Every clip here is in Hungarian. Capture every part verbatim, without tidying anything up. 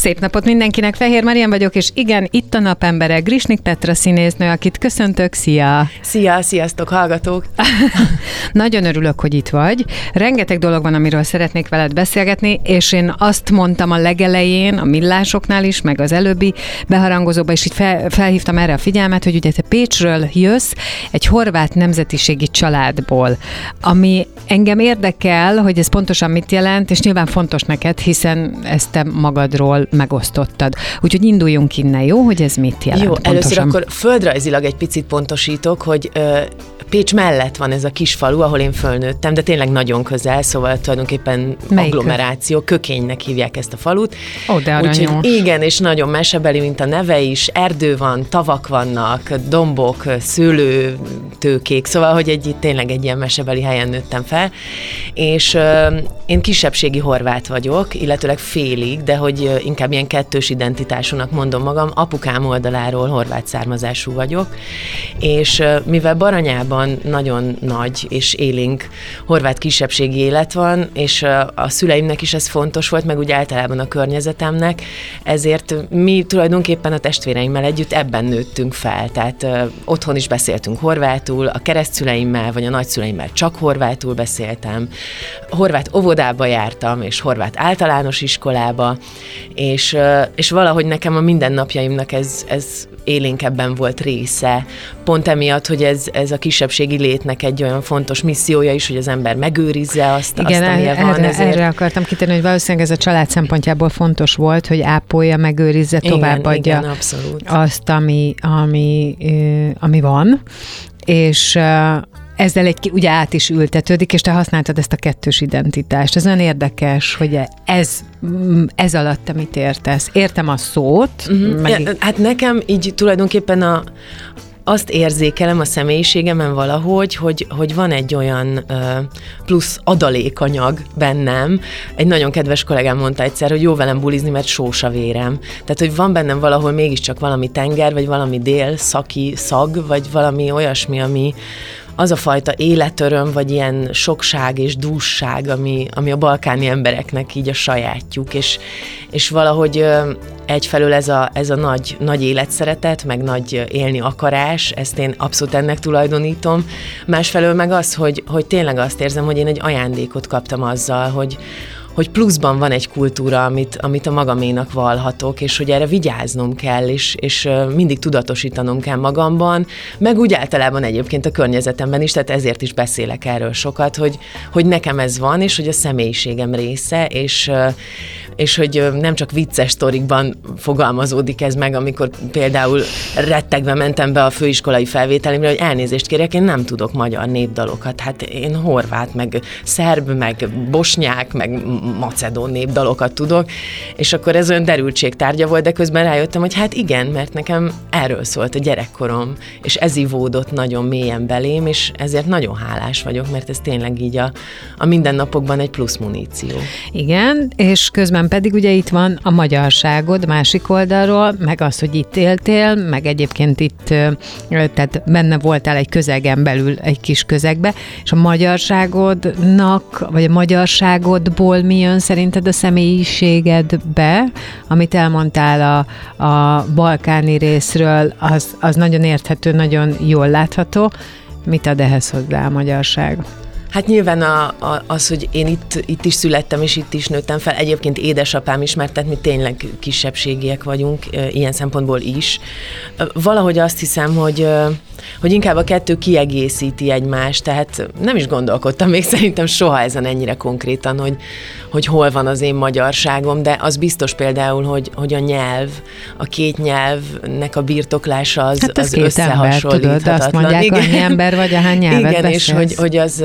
Szép napot mindenkinek, Fehér Marian vagyok, és igen, itt a napembere, Grisnik Petra színésznő, akit köszöntök, szia! Szia, sziasztok, hallgatók! Nagyon örülök, hogy itt vagy. Rengeteg dolog van, amiről szeretnék veled beszélgetni, és én azt mondtam a legelején, a Millásoknál is, meg az előbbi beharangozóban is így fel, felhívtam erre a figyelmet, hogy ugye te Pécsről jössz, egy horvát nemzetiségi családból, ami engem érdekel, hogy ez pontosan mit jelent, és nyilván fontos neked, hiszen ezt te magadról megosztottad. Úgyhogy induljunk innen, jó? Hogy ez mit jelent Jó, pontosan? Először akkor földrajzilag egy picit pontosítok, hogy ö, Pécs mellett van ez a kis falu, ahol én fölnőttem, de tényleg nagyon közel, szóval tulajdonképpen Melyik agglomeráció, Kökénynek hívják ezt a falut. Ó, de aranyos. Úgyhogy igen, és nagyon mesebeli, mint a neve is, erdő van, tavak vannak, dombok, szőlőtőkék, szóval, hogy egy, tényleg egy ilyen mesebeli helyen nőttem fel, és ö, én kisebbségi horvát vagyok, illetőleg félig, de hogy inkább ilyen kettős identitásúnak mondom magam, apukám oldaláról horvát származású vagyok, és mivel Baranyában nagyon nagy és élénk horvát kisebbségi élet van, és a szüleimnek is ez fontos volt, meg úgy általában a környezetemnek, ezért mi tulajdonképpen a testvéreimmel együtt ebben nőttünk fel, tehát uh, otthon is beszéltünk horvátul, a keresztszüleimmel vagy a nagyszüleimmel csak horvátul beszéltem, horvát óvodába jártam, és horvát általános iskolába, és, uh, és valahogy nekem a mindennapjaimnak ez, ez élénkebben volt része, pont emiatt, hogy ez, ez a kisebbségi létnek egy olyan fontos missziója is, hogy az ember megőrizze azt, igen, azt amilyen van. Erre, ezért... erre akartam kitérni, hogy valószínűleg ez a család szempontjából fontos volt, hogy ápolja, megőrizze, továbbadja igen, abszolút. azt, ami, ami, ami van, és ezzel egy, ugye át is ültetődik, és te használtad ezt a kettős identitást. Ez olyan érdekes, hogy ez, ez alatt te mit értesz? Értem a szót. Uh-huh. Meg... Ja, hát nekem így tulajdonképpen a azt érzékelem a személyiségemen valahogy, hogy, hogy van egy olyan uh, plusz adalékanyag bennem. Egy nagyon kedves kollégám mondta egyszer, hogy jó velem bulizni, mert sós a vérem. Tehát, hogy van bennem valahol mégiscsak valami tenger, vagy valami dél, szaki, szag, vagy valami olyasmi, ami az a fajta életöröm, vagy ilyen sokság és dússág, ami, ami a balkáni embereknek így a sajátjuk, és, és valahogy egyfelől ez a, ez a nagy, nagy életszeretet, meg nagy élni akarás, ezt én abszolút ennek tulajdonítom. Másfelől meg az, hogy, hogy tényleg azt érzem, hogy én egy ajándékot kaptam azzal, hogy hogy pluszban van egy kultúra, amit, amit a magaménak vallhatok, és hogy erre vigyáznom kell, és, és mindig tudatosítanom kell magamban, meg úgy általában egyébként a környezetemben is, tehát ezért is beszélek erről sokat, hogy, hogy nekem ez van, és hogy a személyiségem része, és, és hogy nem csak vicces sztorikban fogalmazódik ez meg, amikor például rettegve mentem be a főiskolai felvételimre, hogy elnézést kérek, én nem tudok magyar népdalokat, hát én horvát, meg szerb, meg bosnyák, meg macedón népdalokat tudok, és akkor ez olyan derültség tárgya volt, de közben rájöttem, hogy hát igen, mert nekem erről szólt a gyerekkorom, és ez ivódott nagyon mélyen belém, és ezért nagyon hálás vagyok, mert ez tényleg így a, a mindennapokban egy plusz muníció. Igen, és közben pedig ugye itt van a magyarságod másik oldalról, meg az, hogy itt éltél, meg egyébként itt, tehát benne voltál egy közegen belül, egy kis közegbe, és a magyarságodnak, vagy a magyarságodból mi jön szerinted a személyiségedbe, amit elmondtál a, a balkáni részről, az, az nagyon érthető, nagyon jól látható. Mit ad ehhez hozzá a magyarság? Hát nyilván a, a, az, hogy én itt, itt is születtem, és itt is nőttem fel, egyébként édesapám is, mert tehát mi tényleg kisebbségiek vagyunk, ilyen szempontból is. Valahogy azt hiszem, hogy, hogy inkább a kettő kiegészíti egymást, tehát nem is gondolkodtam még szerintem soha ezen ennyire konkrétan, hogy, hogy hol van az én magyarságom, de az biztos például, hogy, hogy a nyelv, a két nyelvnek a birtoklása az, hát az összehasonlíthatatlan. Tudod, azt mondják, igen. annyi ember vagy, ahány nyelvet igen, beszélsz. És hogy, hogy az...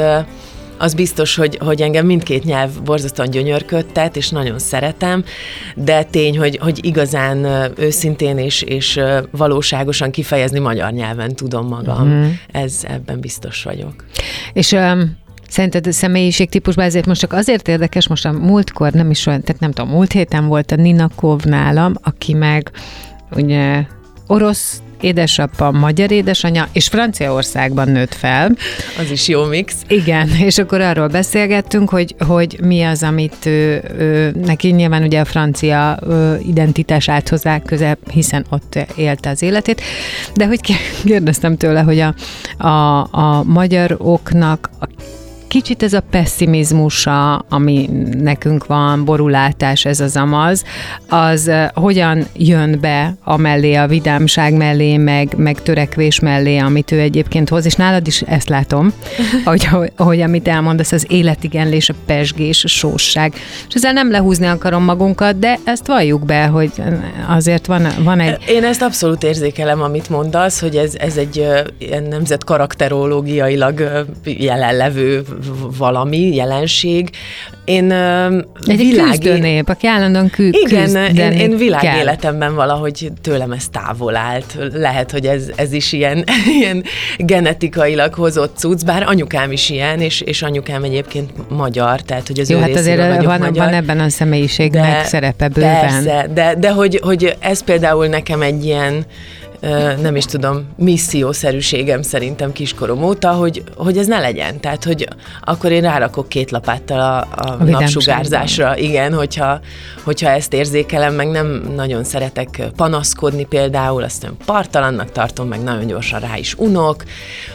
Az biztos, hogy, hogy engem mindkét nyelv borzasztóan gyönyörködtet, és nagyon szeretem, de tény, hogy, hogy igazán őszintén és, és valóságosan kifejezni magyar nyelven tudom magam. Mm. Ez, ebben biztos vagyok. És... Um... Szerinted a személyiségtípusban ezért most csak azért érdekes, most a múltkor nem is olyan, tehát nem tudom, múlt héten volt a Nina Kov nálam, aki meg ugye orosz édesapa, magyar édesanyja, és Franciaországban nőtt fel. Az is jó mix. Igen, és akkor arról beszélgettünk, hogy, hogy mi az, amit ő, ő, neki nyilván ugye a francia ő, identitás állt hozzá közel, hiszen ott élte az életét, de hogy kérdeztem tőle, hogy a, a, a magyaroknak a kicsit ez a pessimizmusa, ami nekünk van, borulátás, ez az amaz, az uh, hogyan jön be a mellé, a vidámság mellé, meg, meg törekvés mellé, amit ő egyébként hoz, és nálad is ezt látom, hogy, hogy amit elmondasz, az életigenlés, a pezsgés, a sósság. És ezzel nem lehúzni akarom magunkat, de ezt valljuk be, hogy azért van, van egy... Én ezt abszolút érzékelem, amit mondasz, hogy ez, ez egy uh, ilyen nemzet karakterológiailag uh, jelenlevő valami, jelenség. Én egy világ... küzdőnép, aki állandóan kü- Igen, én, én világéletemben valahogy tőlem ez távol állt. Lehet, hogy ez, ez is ilyen, ilyen genetikailag hozott cucc, bár anyukám is ilyen, és, és anyukám egyébként magyar, tehát hogy az Jó, ő hát azért van, van ebben a személyiségnek szerepe bőven. Persze, de, de hogy, hogy ez például nekem egy ilyen nem is tudom, missziószerűségem szerintem kiskorom óta, hogy, hogy ez ne legyen. Tehát, hogy akkor én rárakok két lapáttal a, a, a napsugárzásra. Igen, hogyha, hogyha ezt érzékelem, meg nem nagyon szeretek panaszkodni például, azt nem partalannak tartom, meg nagyon gyorsan rá is unok,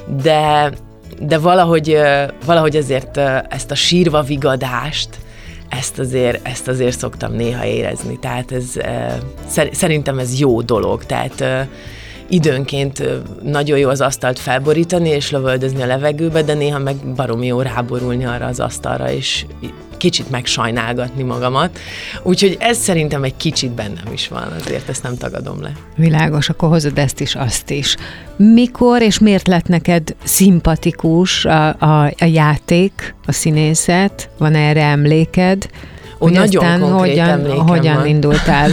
de, de valahogy, valahogy azért ezt a sírva vigadást, Ezt azért, ezt azért szoktam néha érezni, tehát ez, szerintem ez jó dolog, tehát időnként nagyon jó az asztalt felborítani és lövöldözni a levegőbe, de néha meg baromi jó ráborulni arra az asztalra, és kicsit megsajnálgatni magamat. Úgyhogy ez szerintem egy kicsit bennem is van, azért ezt nem tagadom le. Világos, akkor hozod ezt is, azt is. Mikor és miért lett neked szimpatikus a, a, a játék, a színészet? Van erre emléked? Ó, nagyon aztán konkrét hogyan, emlékem hogyan van. indultál?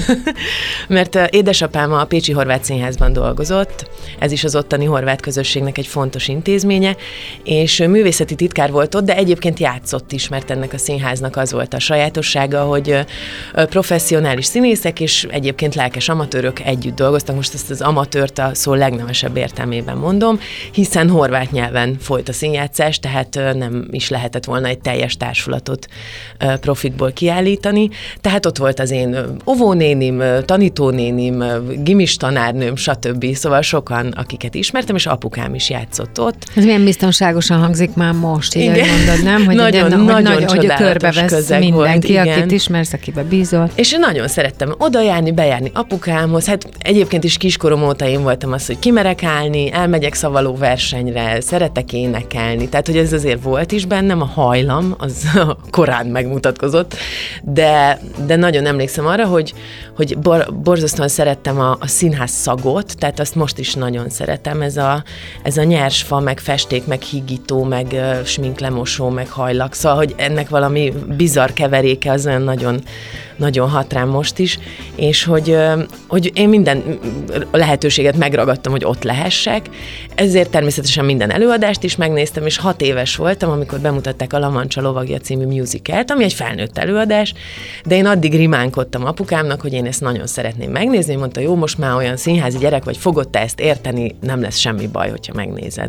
Mert édesapám a Pécsi Horváth Színházban dolgozott, ez is az ottani horvát közösségnek egy fontos intézménye, és művészeti titkár volt ott, de egyébként játszott is, mert ennek a színháznak az volt a sajátossága, hogy professzionális színészek és egyébként lelkes amatőrök együtt dolgoztak. Most ezt az amatőrt a szó legnevesebb értelmében mondom, hiszen horvát nyelven folyt a színjátszás, tehát nem is lehetett volna egy teljes társulatot profikból kiállítani. állítani, tehát ott volt az én óvónénim, tanítónénim, gimis tanárnőm, stb. Szóval sokan, akiket ismertem, és apukám is játszott ott. Ez milyen biztonságosan hangzik már most, így igen. mondod, nem? Hogy nagyon, egy, nagyon hogy, hogy körbevesz mindenki, volt, akit ismersz, akibe bízol. És én nagyon szerettem odajárni, bejárni apukámhoz, hát egyébként is kiskorom óta én voltam az, hogy kimerek állni, elmegyek szavaló versenyre, szeretek énekelni, tehát hogy ez azért volt is bennem, a hajlam, az korán megmutatkozott, De, de nagyon emlékszem arra, hogy, hogy bor, borzasztóan szerettem a, a színház szagot, tehát azt most is nagyon szeretem, ez a, ez a nyers fa, meg festék, meg hígító, meg uh, sminklemosó, meg hajlak, szóval, hogy ennek valami bizarr keveréke az olyan nagyon, nagyon hat rám most is, és hogy, uh, hogy én minden lehetőséget megragadtam, hogy ott lehessek, ezért természetesen minden előadást is megnéztem, és hat éves voltam, amikor bemutatták a La Mancha lovagja című musicalt, ami egy felnőtt előadás, de én addig rimánkodtam apukámnak, hogy én ezt nagyon szeretném megnézni, mondta, jó, most már olyan színházi gyerek vagy, fogod te ezt érteni, nem lesz semmi baj, hogyha megnézed.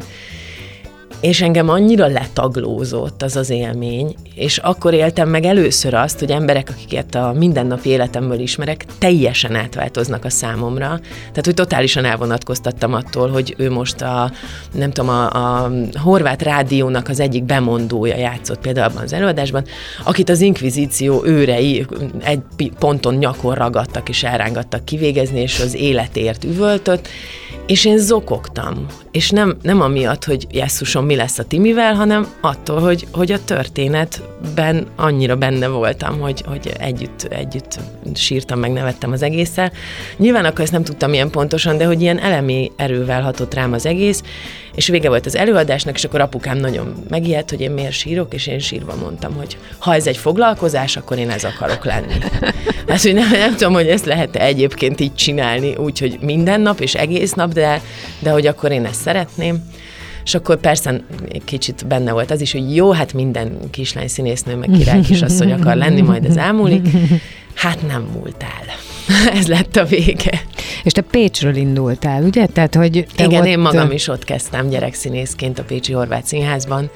És engem annyira letaglózott az az élmény, és akkor éltem meg először azt, hogy emberek, akiket a mindennapi életemből ismerek, teljesen átváltoznak a számomra. Tehát, hogy totálisan elvonatkoztattam attól, hogy ő most a, nem tudom, a, a horvát rádiónak az egyik bemondója játszott például abban az előadásban, akit az inkvizíció őrei egy ponton nyakon ragadtak és elrángattak kivégezni, és az életért üvöltött, és én zokogtam, és nem, nem amiatt, hogy jesszusom, mi lesz a Timivel, hanem attól, hogy, hogy a történetben annyira benne voltam, hogy, hogy együtt, együtt sírtam, meg nevettem az egésszel. Nyilván akkor ezt nem tudtam ilyen pontosan, de hogy ilyen elemi erővel hatott rám az egész, és vége volt az előadásnak, és akkor apukám nagyon megijedt, hogy én miért sírok, és én sírva mondtam, hogy ha ez egy foglalkozás, akkor én ez akarok lenni. Hát, hogy nem, nem tudom, hogy ezt lehet egyébként így csinálni, úgyhogy minden nap és egész nap, de, de hogy akkor én ezt szeretném. És akkor persze kicsit benne volt az is, hogy jó, hát minden kislány színésznő, meg király kisasszony akar lenni, majd ez elmúlik. Hát nem múlt el. Ez lett a vége. És te Pécsről indultál, ugye? Tehát, hogy te igen, ott... én magam is ott kezdtem gyerekszínészként a Pécsi Horváth Színházban.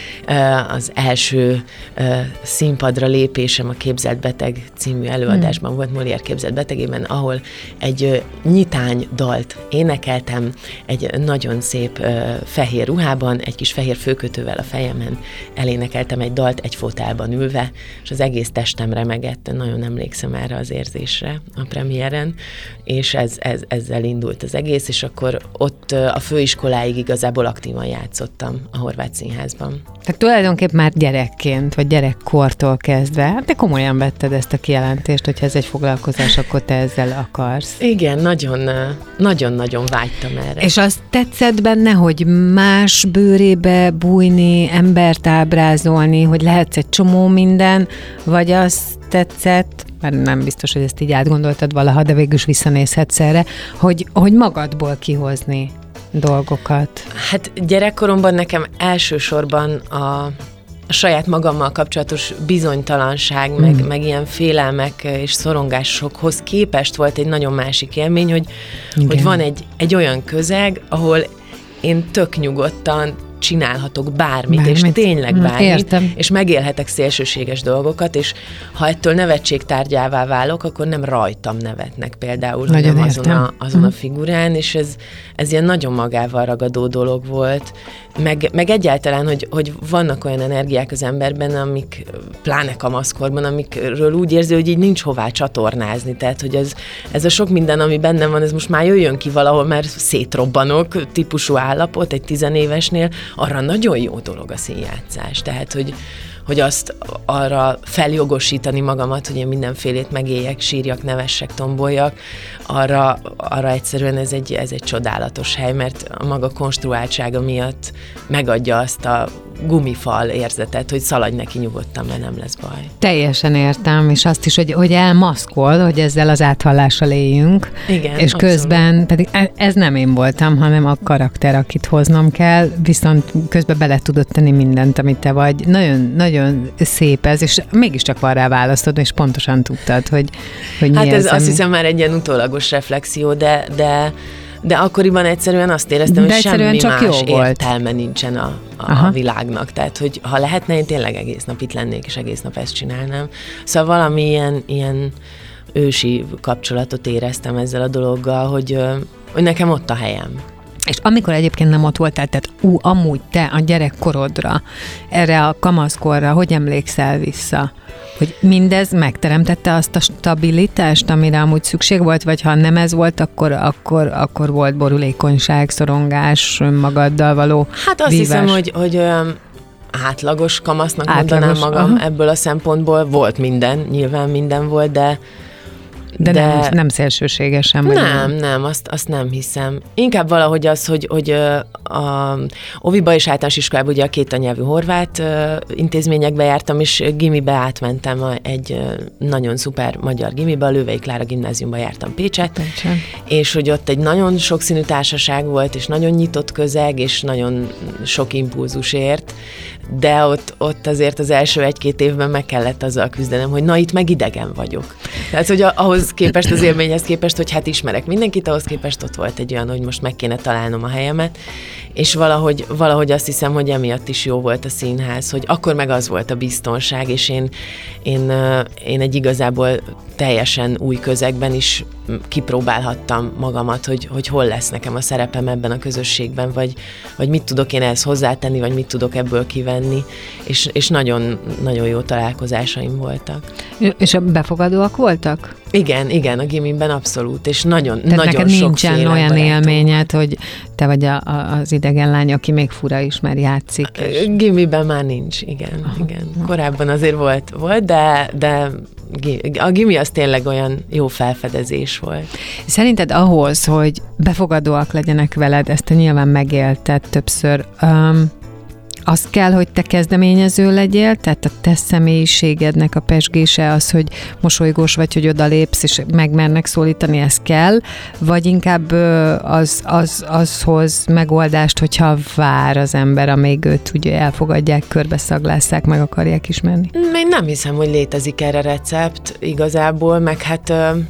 Az első színpadra lépésem a Képzelt beteg című előadásban hmm. volt, Molière Képzelt betegében, ahol egy nyitány dalt énekeltem, egy nagyon szép fehér ruhában, egy kis fehér főkötővel a fejemen elénekeltem egy dalt egy fotelban ülve, és az egész testem remegett, nagyon emlékszem erre az érzésre a premiéren, és ez, ez, ezzel indult az egész, és akkor ott a főiskoláig igazából aktívan játszottam a Horváth Színházban. Tehát tulajdonképp már gyerekként, vagy gyerekkortól kezdve, hát te komolyan vetted ezt a kijelentést, hogyha ez egy foglalkozás, akkor te ezzel akarsz. Igen, nagyon, nagyon-nagyon vágytam erre. És azt tetszett benne, hogy más bőrébe bújni, embert ábrázolni, hogy lehetsz egy csomó minden, vagy azt tetszett, mert nem biztos, hogy ezt így átgondoltad valaha, de végül is visszanézhetsz erre, hogy, hogy magadból kihozni dolgokat. Hát gyerekkoromban nekem elsősorban a, a saját magammal kapcsolatos bizonytalanság, mm. meg, meg ilyen félelmek és szorongásokhoz képest volt egy nagyon másik élmény, hogy, hogy van egy, egy olyan közeg, ahol én tök nyugodtan csinálhatok bármit, bármit, és tényleg bármit, Értem. és megélhetek szélsőséges dolgokat, és ha ettől nevetségtárgyává válok, akkor nem rajtam nevetnek például, nagyon hanem azon, a, azon mm. a figurán, és ez, ez ilyen nagyon magával ragadó dolog volt, meg, meg egyáltalán, hogy, hogy vannak olyan energiák az emberben, amik, pláne kamaszkorban, amikről úgy érzi, hogy így nincs hová csatornázni, tehát, hogy ez, ez a sok minden, ami bennem van, ez most már jöjjön ki valahol, mert szétrobbanok típusú állapot egy tizenévesnél, arra nagyon jó dolog a színjátszás. Tehát, hogy, hogy azt arra feljogosítani magamat, hogy én mindenfélét megéljek, sírjak, nevessek, tomboljak, arra, arra egyszerűen ez egy, ez egy csodálatos hely, mert a maga konstruáltsága miatt megadja azt a gumifal érzetet, hogy szaladj neki nyugodtan, mert nem lesz baj. Teljesen értem, és azt is, hogy, hogy elmaszkol, hogy ezzel az áthallással éljünk. Igen, és abszolút. Közben pedig ez nem én voltam, hanem a karakter, akit hoznom kell, viszont közben bele tudod tenni mindent, amit te vagy. Nagyon, nagyon szép ez, és mégiscsak van rá választod, és pontosan tudtad, hogy, hogy mi hát ez ez, azt hiszem már egy ilyen utólagos reflexió, de, de De akkoriban egyszerűen azt éreztem, de hogy semmi csak más jó volt. értelme nincsen a, a, a világnak. Tehát, hogy ha lehetne, én tényleg egész nap itt lennék, és egész nap ezt csinálnám. Szóval valami ilyen, ilyen ősi kapcsolatot éreztem ezzel a dologgal, hogy, hogy nekem ott a helyem. És amikor egyébként nem ott voltál, tehát ú, amúgy te a gyerekkorodra, erre a kamaszkorra, hogy emlékszel vissza? Hogy mindez megteremtette azt a stabilitást, amire amúgy szükség volt, vagy ha nem ez volt, akkor, akkor, akkor volt borulékonyság, szorongás, magaddal való Hát azt vívás. hiszem, hogy, hogy átlagos kamasznak átlagos, mondanám magam aha. ebből a szempontból. Volt minden, nyilván minden volt, de De, de nem, nem szélsőségesen. Nem, nem, azt, azt nem hiszem. Inkább valahogy az, hogy, hogy a óviba és általános iskolában ugye a két anyanyelvű horvát intézményekbe jártam, és gimibe átmentem egy nagyon szuper magyar gimibe, a Lővei Klára gimnáziumba jártam Pécset, Pécset, és hogy ott egy nagyon sokszínű társaság volt, és nagyon nyitott közeg, és nagyon sok impulzus ért, de ott, ott azért az első egy-két évben meg kellett azzal küzdenem, hogy na itt meg idegen vagyok. Tehát, hogy ahhoz képest, az élményhez képest, hogy hát ismerek mindenkit, ahhoz képest ott volt egy olyan, hogy most meg kéne találnom a helyemet, és valahogy, valahogy azt hiszem, hogy emiatt is jó volt a színház, hogy akkor meg az volt a biztonság, és én, én, én egy igazából teljesen új közegben is kipróbálhattam magamat, hogy, hogy hol lesz nekem a szerepem ebben a közösségben, vagy, vagy mit tudok én ehhez hozzátenni, vagy mit tudok ebből kivenni, és, és nagyon, nagyon jó találkozásaim voltak. És a befogadóak voltak? Igen, igen, a gimiben abszolút, és nagyon, Tehát nagyon neked nincsen olyan barátom. élményed, hogy te vagy a, a, az idegen lány, aki még fura is, mert játszik. És... Gimiben már nincs, igen, Aha. igen. Korábban azért volt, volt, de, de a gimi az tényleg olyan jó felfedezés volt. Szerinted ahhoz, hogy befogadóak legyenek veled, ezt te nyilván megélted többször, um, az kell, hogy te kezdeményező legyél, tehát a te személyiségednek a pezsgése az, hogy mosolygós vagy, hogy odalépsz, és megmernek szólítani, ez kell, vagy inkább az, az, az hoz megoldást, hogyha vár az ember, amíg őt ugye elfogadják, körbeszaglásszák, meg akarják ismerni? Én nem hiszem, hogy létezik erre recept igazából, meg hát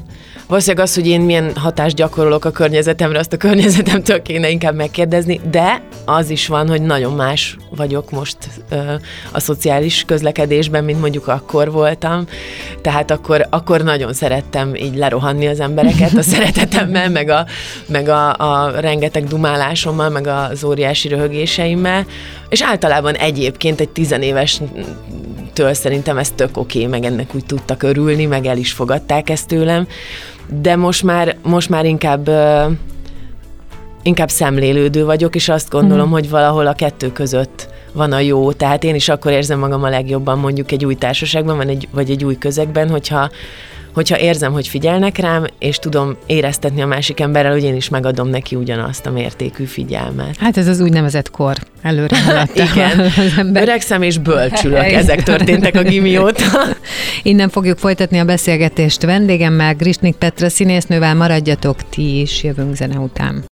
Valószínűleg az, hogy én milyen hatást gyakorolok a környezetemre, azt a környezetemtől kéne inkább megkérdezni, de az is van, hogy nagyon más vagyok most ö, a szociális közlekedésben, mint mondjuk akkor voltam. Tehát akkor, akkor nagyon szerettem így lerohanni az embereket a szeretetemmel, meg a, meg a, a rengeteg dumálásommal, meg az óriási röhögéseimmel, és általában egyébként egy tizenéves től szerintem ez tök oké, meg ennek úgy tudtak örülni, meg el is fogadták ezt tőlem, de most már, most már inkább, uh, inkább szemlélődő vagyok, és azt gondolom, mm. hogy valahol a kettő között van a jó, tehát én is akkor érzem magam a legjobban mondjuk egy új társaságban, vagy egy, vagy egy új közegben, hogyha hogyha érzem, hogy figyelnek rám, és tudom éreztetni a másik emberrel, hogy én is megadom neki ugyanazt a mértékű figyelmet. Hát ez az úgynevezett kor. Előre haladta. Igen. Az ember. Öregszem és bölcsülök. Ezek történtek a gimi óta. Innen fogjuk folytatni a beszélgetést vendégemmel, Grisnik Petra színésznővel. Maradjatok ti is, jövünk zene után.